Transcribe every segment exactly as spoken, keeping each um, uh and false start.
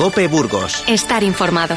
COPE Burgos. Estar informado.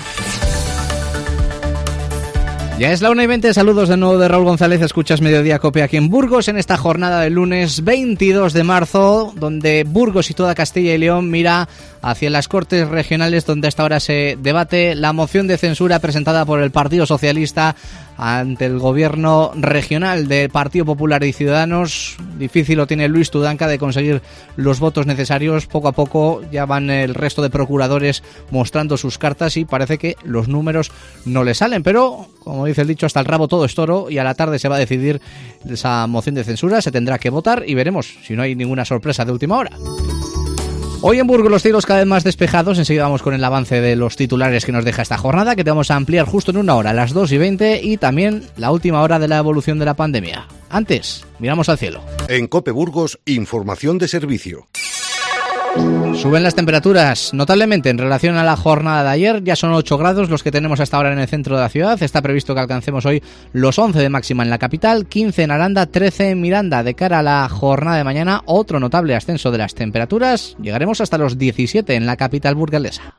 Ya es la una y veinte, saludos de nuevo de Raúl González, escuchas Mediodía COPE aquí en Burgos en esta jornada del lunes veintidós de marzo, donde Burgos y toda Castilla y León mira hacia las Cortes Regionales, donde hasta ahora se debate la moción de censura presentada por el Partido Socialista ante el gobierno regional del Partido Popular y Ciudadanos. Difícil lo tiene Luis Tudanca de conseguir los votos necesarios. Poco a poco ya van el resto de procuradores mostrando sus cartas y parece que los números no le salen, pero como dice el dicho, hasta el rabo todo es toro y a la tarde se va a decidir esa moción de censura, se tendrá que votar y veremos si no hay ninguna sorpresa de última hora. Hoy en Burgos los cielos cada vez más despejados. Enseguida vamos con el avance de los titulares que nos deja esta jornada, que te vamos a ampliar justo en una hora, a las dos y veinte, y también la última hora de la evolución de la pandemia. Antes, miramos al cielo. En COPE Burgos, información de servicio. Suben las temperaturas notablemente en relación a la jornada de ayer. Ya son ocho grados los que tenemos hasta ahora en el centro de la ciudad. Está previsto que alcancemos hoy los once de máxima en la capital, quince en Aranda, trece en Miranda. De cara a la jornada de mañana, otro notable ascenso de las temperaturas. Llegaremos hasta los diecisiete en la capital burgalesa.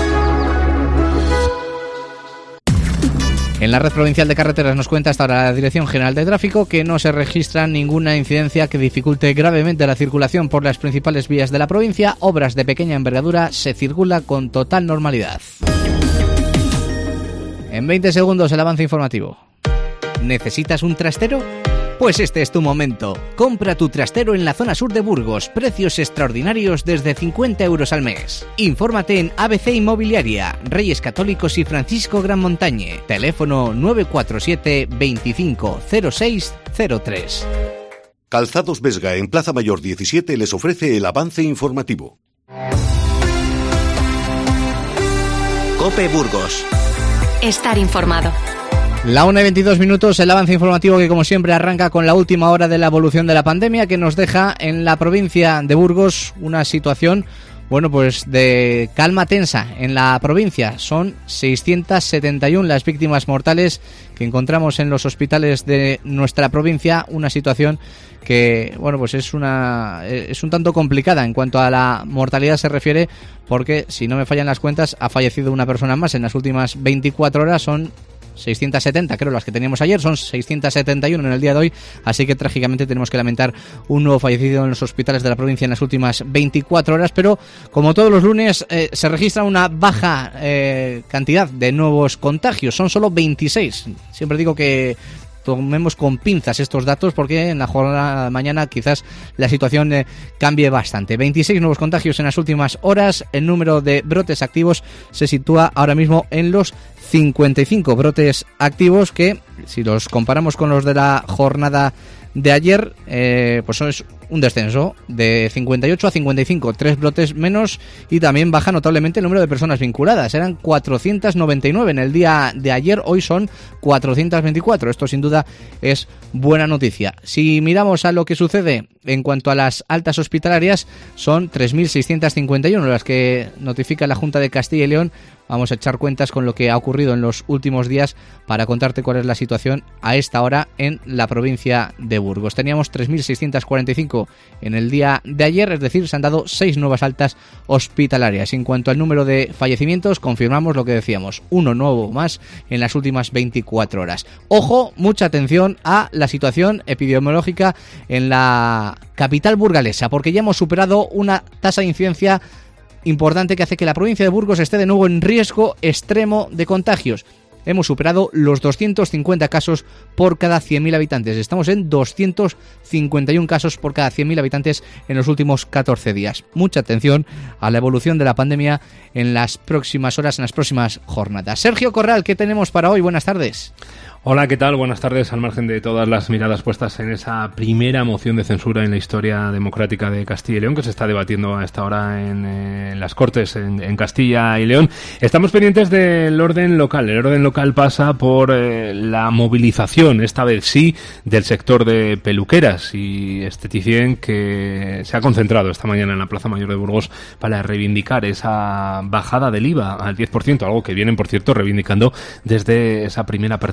En la red provincial de carreteras nos cuenta hasta ahora la Dirección General de Tráfico que no se registra ninguna incidencia que dificulte gravemente la circulación por las principales vías de la provincia. Obras de pequeña envergadura, se circula con total normalidad. En veinte segundos el avance informativo. ¿Necesitas un trastero? Pues este es tu momento. Compra tu trastero en la zona sur de Burgos. Precios extraordinarios desde cincuenta euros al mes. Infórmate en A B C Inmobiliaria, Reyes Católicos y Francisco Gran Montañe. Teléfono nueve cuatro siete, veinticinco, cero seis cero tres. Calzados Vesga en Plaza Mayor diecisiete les ofrece el avance informativo. COPE Burgos. Estar informado. La una y veintidós minutos, el avance informativo que como siempre arranca con la última hora de la evolución de la pandemia, que nos deja en la provincia de Burgos una situación, bueno, pues de calma tensa en la provincia. Son seiscientas setenta y uno las víctimas mortales que encontramos en los hospitales de nuestra provincia, una situación que, bueno, pues es una es un tanto complicada en cuanto a la mortalidad se refiere, porque si no me fallan las cuentas, ha fallecido una persona más en las últimas veinticuatro horas. Son seiscientas setenta, creo, las que teníamos ayer, son seiscientas setenta y uno en el día de hoy, así que trágicamente tenemos que lamentar un nuevo fallecido en los hospitales de la provincia en las últimas veinticuatro horas, pero como todos los lunes eh, se registra una baja eh, cantidad de nuevos contagios, son solo veintiséis. Siempre digo que tomemos con pinzas estos datos porque en la jornada de mañana quizás la situación eh, cambie bastante. veintiséis nuevos contagios en las últimas horas. El número de brotes activos se sitúa ahora mismo en los cincuenta y cinco brotes activos, que si los comparamos con los de la jornada de ayer, eh, pues es un descenso de cincuenta y ocho a cincuenta y cinco, tres brotes menos, y también baja notablemente el número de personas vinculadas. Eran cuatrocientas noventa y nueve en el día de ayer, hoy son cuatrocientas veinticuatro. Esto sin duda es buena noticia. Si miramos a lo que sucede en cuanto a las altas hospitalarias, son tres mil seiscientas cincuenta y uno las que notifica la Junta de Castilla y León. Vamos a echar cuentas con lo que ha ocurrido en los últimos días para contarte cuál es la situación a esta hora en la provincia de Burgos. Teníamos tres mil seiscientas cuarenta y cinco en el día de ayer, es decir, se han dado seis nuevas altas hospitalarias. En cuanto al número de fallecimientos, confirmamos lo que decíamos, uno nuevo más en las últimas veinticuatro horas. Ojo, mucha atención a la situación epidemiológica en la capital burgalesa, porque ya hemos superado una tasa de incidencia importante que hace que la provincia de Burgos esté de nuevo en riesgo extremo de contagios. Hemos superado los doscientos cincuenta casos por cada cien mil habitantes. Estamos en doscientos cincuenta y uno casos por cada cien mil habitantes en los últimos catorce días. Mucha atención a la evolución de la pandemia en las próximas horas, en las próximas jornadas. Sergio Corral, ¿qué tenemos para hoy? Buenas tardes. Hola, ¿qué tal? Buenas tardes. Al margen de todas las miradas puestas en esa primera moción de censura en la historia democrática de Castilla y León, que se está debatiendo a esta hora en, eh, en las Cortes en, en Castilla y León, estamos pendientes del orden local. El orden local pasa por eh, la movilización, esta vez sí, del sector de peluqueras y esteticien, que se ha concentrado esta mañana en la Plaza Mayor de Burgos para reivindicar esa bajada del I V A al diez por ciento, algo que vienen, por cierto, reivindicando desde esa primera apertura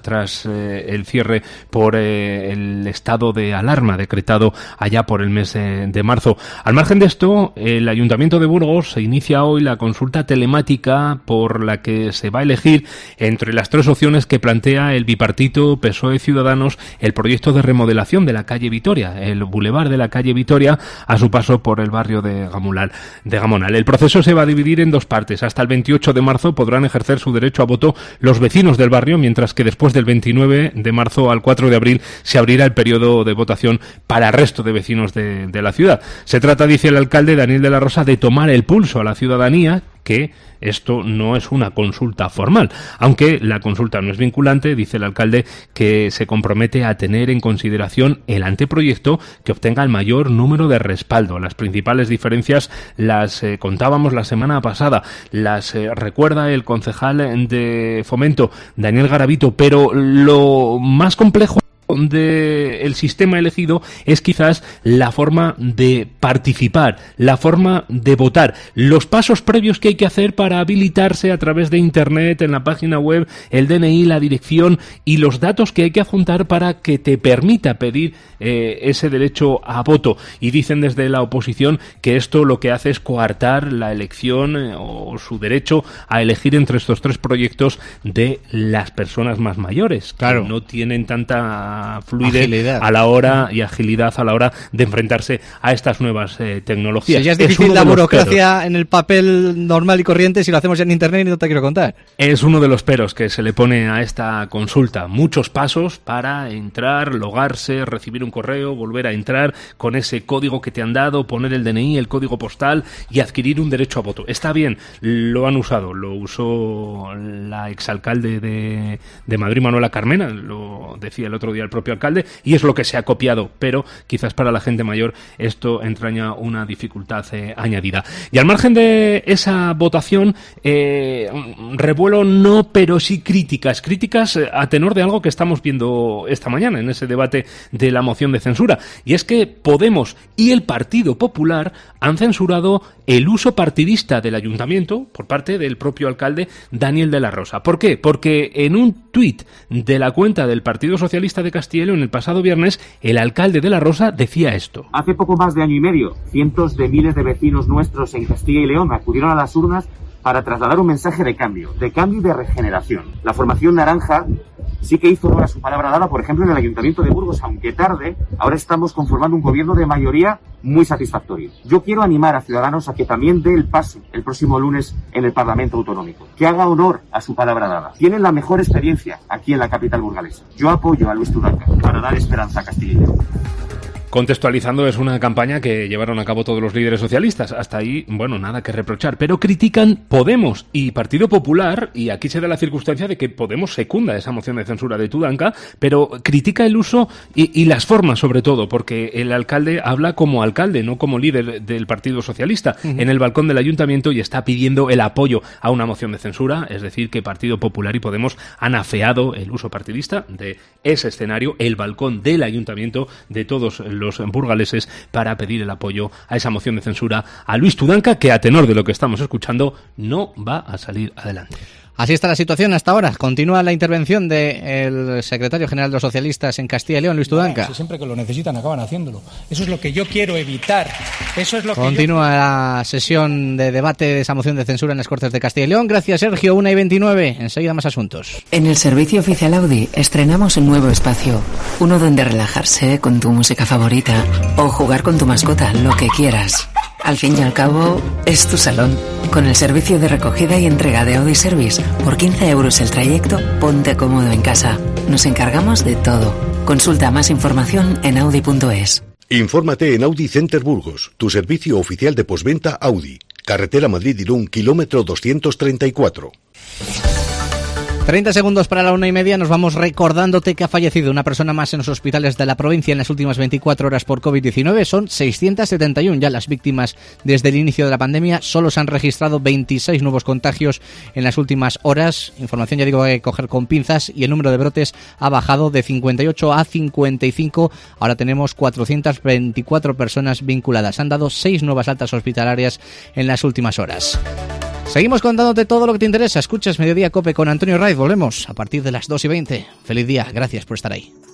tras eh, el cierre por eh, el estado de alarma decretado allá por el mes eh, de marzo. Al margen de esto, el Ayuntamiento de Burgos se inicia hoy la consulta telemática por la que se va a elegir entre las tres opciones que plantea el bipartito P S O E Ciudadanos el proyecto de remodelación de la calle Vitoria, el bulevar de la calle Vitoria, a su paso por el barrio de Gamonal. De Gamonal. El proceso se va a dividir en dos partes. Hasta el veintiocho de marzo podrán ejercer su derecho a voto los vecinos del barrio, mientras que después del veintinueve de marzo al cuatro de abril se abrirá el periodo de votación para el resto de vecinos de, de la ciudad. Se trata, dice el alcalde Daniel de la Rosa, de tomar el pulso a la ciudadanía, que esto no es una consulta formal. Aunque la consulta no es vinculante, dice el alcalde que se compromete a tener en consideración el anteproyecto que obtenga el mayor número de respaldo. Las principales diferencias las eh, contábamos la semana pasada, las eh, recuerda el concejal de Fomento, Daniel Garavito, pero lo más complejo de el sistema elegido es quizás la forma de participar, la forma de votar, los pasos previos que hay que hacer para habilitarse a través de internet, en la página web, el D N I, la dirección y los datos que hay que adjuntar para que te permita pedir eh, ese derecho a voto. Y dicen desde la oposición que esto lo que hace es coartar la elección eh, o su derecho a elegir entre estos tres proyectos de las personas más mayores, claro, que no tienen tanta fluidez agilidad a la hora y agilidad a la hora de enfrentarse a estas nuevas eh, tecnologías. Si ya es difícil es la burocracia en el papel normal y corriente, si lo hacemos ya en internet, no te quiero contar. Es uno de los peros que se le pone a esta consulta. Muchos pasos para entrar, logarse, recibir un correo, volver a entrar con ese código que te han dado, poner el D N I, el código postal y adquirir un derecho a voto. Está bien, lo han usado, lo usó la exalcalde de, de Madrid, Manuela Carmena, lo decía el otro día el propio alcalde, y es lo que se ha copiado, pero quizás para la gente mayor esto entraña una dificultad eh, añadida. Y al margen de esa votación, eh, revuelo no, pero sí críticas, críticas a tenor de algo que estamos viendo esta mañana en ese debate de la moción de censura, y es que Podemos y el Partido Popular han censurado el uso partidista del ayuntamiento por parte del propio alcalde Daniel de la Rosa. ¿Por qué? Porque en un tuit de la cuenta del Partido Socialista de Castilla y León el pasado viernes, el alcalde de la Rosa decía esto. Hace poco más de año y medio, cientos de miles de vecinos nuestros en Castilla y León acudieron a las urnas para trasladar un mensaje de cambio, de cambio y de regeneración. La formación naranja sí que hizo ahora su palabra dada, por ejemplo, en el Ayuntamiento de Burgos, aunque tarde, ahora estamos conformando un gobierno de mayoría muy satisfactorio. Yo quiero animar a Ciudadanos a que también dé el paso el próximo lunes en el Parlamento Autonómico, que haga honor a su palabra dada. Tienen la mejor experiencia aquí en la capital burgalesa. Yo apoyo a Luis Tudanca para dar esperanza a Castilla y León. Contextualizando, es una campaña que llevaron a cabo todos los líderes socialistas. Hasta ahí, bueno, nada que reprochar. Pero critican Podemos y Partido Popular, y aquí se da la circunstancia de que Podemos secunda esa moción de censura de Tudanca, pero critica el uso y, y las formas, sobre todo, porque el alcalde habla como alcalde, no como líder del Partido Socialista, uh-huh. en el balcón del ayuntamiento, y está pidiendo el apoyo a una moción de censura. Es decir, que Partido Popular y Podemos han afeado el uso partidista de ese escenario, el balcón del ayuntamiento, de todos los burgaleses, para pedir el apoyo a esa moción de censura a Luis Tudanca, que a tenor de lo que estamos escuchando no va a salir adelante. Así está la situación hasta ahora. Continúa la intervención del secretario general de los socialistas en Castilla y León, Luis Tudanca. No, si siempre que lo necesitan acaban haciéndolo. Eso es lo que yo quiero evitar. Eso es lo que Continúa yo... la sesión de debate de esa moción de censura en las Cortes de Castilla y León. Gracias, Sergio. una y veintinueve. Enseguida más asuntos. En el servicio oficial Audi estrenamos un nuevo espacio. Uno donde relajarse con tu música favorita o jugar con tu mascota, lo que quieras. Al fin y al cabo, es tu salón. Con el servicio de recogida y entrega de Audi Service, por quince euros el trayecto, ponte cómodo en casa. Nos encargamos de todo. Consulta más información en audi punto es. Infórmate en Audi Center Burgos, tu servicio oficial de postventa Audi. Carretera Madrid-Irún, kilómetro doscientos treinta y cuatro. treinta segundos para la una y media. Nos vamos recordándote que ha fallecido una persona más en los hospitales de la provincia en las últimas veinticuatro horas por covid diecinueve. Son seiscientas setenta y uno ya las víctimas desde el inicio de la pandemia. Solo se han registrado veintiséis nuevos contagios en las últimas horas. Información, ya digo, hay que coger con pinzas, y el número de brotes ha bajado de cincuenta y ocho a cincuenta y cinco. Ahora tenemos cuatrocientas veinticuatro personas vinculadas. Han dado seis nuevas altas hospitalarias en las últimas horas. Seguimos contándote todo lo que te interesa. Escuchas Mediodía Cope con Antonio Raiz. Volvemos a partir de las dos y veinte. Feliz día. Gracias por estar ahí.